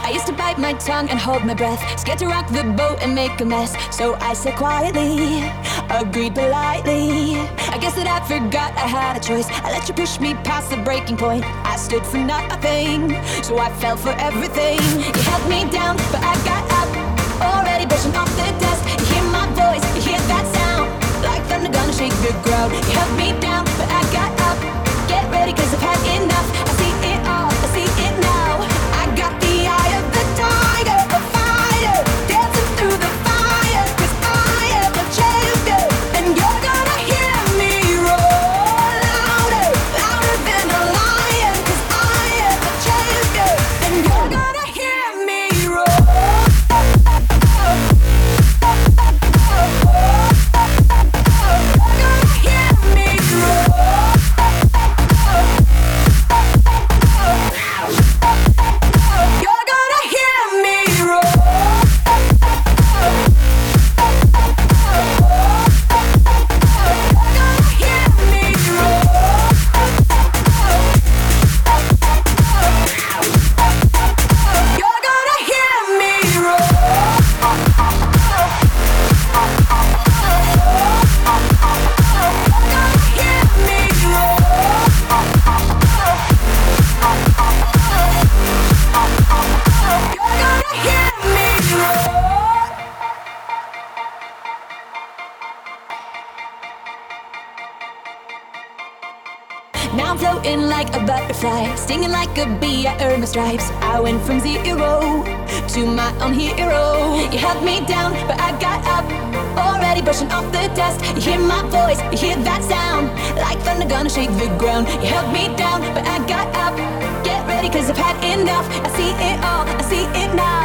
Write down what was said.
I used to bite my tongue and hold my breath, scared to rock the boat and make a mess. So I said quietly, agreed politely. I guess that I forgot I had a choice. I let you push me past the breaking point. I stood for nothing, so I fell for everything. You held me down, but I got up, already brushing off the dust. You hear my voice, you hear that sound, like thunder gonna shake the ground. You held me down, but I got up. Get ready, cause I've had enough. I see it all, I see it now. I got the eye of the tiger, a fighter, dancing through the fire. Cause I am a champion, and you're gonna hear me roar louder, louder than a lion. Cause I am a champion, and you're gonna hear me roar. Now I'm floating like a butterfly, stinging like a bee, I earned my stripes. I went from zero to my own hero. You held me down, but I got up, already brushing off the dust. You hear my voice, you hear that sound, like thunder gonna shake the ground. You held me down, but I got up. Get ready, cause I've had enough. I see it all, I see it now.